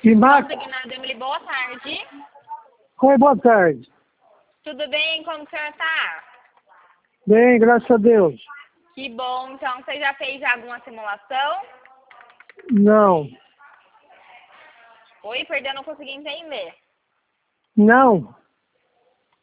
E Marco? Consignado Emily, boa tarde. Oi, boa tarde. Tudo bem? Como que o senhor tá? Bem, graças a Deus. Que bom. Então, você já fez alguma simulação? Não. Oi, perdão, não consegui entender. Não.